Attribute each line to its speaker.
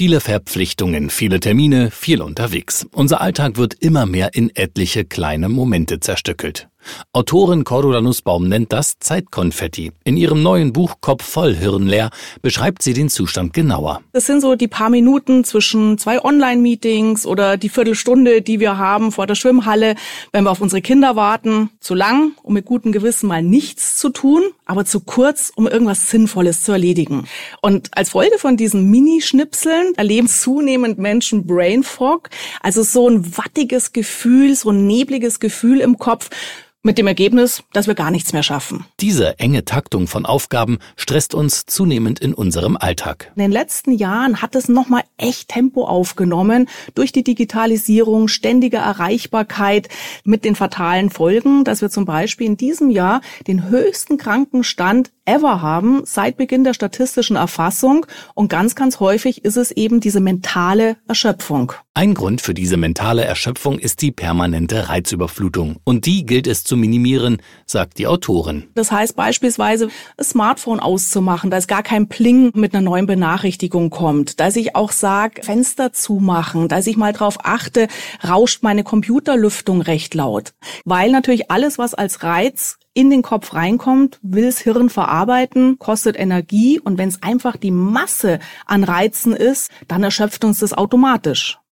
Speaker 1: Viele Verpflichtungen, viele Termine, viel unterwegs. Unser Alltag wird immer mehr in etliche kleine Momente zerstückelt. Autorin Cordula Nussbaum nennt das Zeitkonfetti. In ihrem neuen Buch Kopf voll, Hirn leer beschreibt sie den Zustand genauer.
Speaker 2: Das sind so die paar Minuten zwischen 2 Online-Meetings oder die Viertelstunde, die wir haben vor der Schwimmhalle, wenn wir auf unsere Kinder warten. Zu lang, um mit gutem Gewissen mal nichts zu tun, aber zu kurz, um irgendwas Sinnvolles zu erledigen. Und als Folge von diesen Minischnipseln erleben zunehmend Menschen Brain Fog, also so ein wattiges Gefühl, so ein nebliges Gefühl im Kopf, mit dem Ergebnis, dass wir gar nichts mehr schaffen.
Speaker 1: Diese enge Taktung von Aufgaben stresst uns zunehmend in unserem Alltag.
Speaker 2: In den letzten Jahren hat es nochmal echt Tempo aufgenommen durch die Digitalisierung, ständige Erreichbarkeit mit den fatalen Folgen, dass wir zum Beispiel in diesem Jahr den höchsten Krankenstand ever haben seit Beginn der statistischen Erfassung. Und ganz, ganz häufig ist es eben diese mentale Erschöpfung.
Speaker 1: Ein Grund für diese mentale Erschöpfung ist die permanente Reizüberflutung. Und die gilt es zu minimieren, sagt die Autorin.
Speaker 2: Das heißt beispielsweise, das Smartphone auszumachen, dass gar kein Pling mit einer neuen Benachrichtigung kommt. Dass ich auch sage, Fenster zumachen, dass ich mal drauf achte, rauscht meine Computerlüftung recht laut. Weil natürlich alles, was als Reiz in den Kopf reinkommt, will das Hirn verarbeiten, kostet Energie. Und wenn es einfach die Masse an Reizen ist, dann erschöpft uns das automatisch.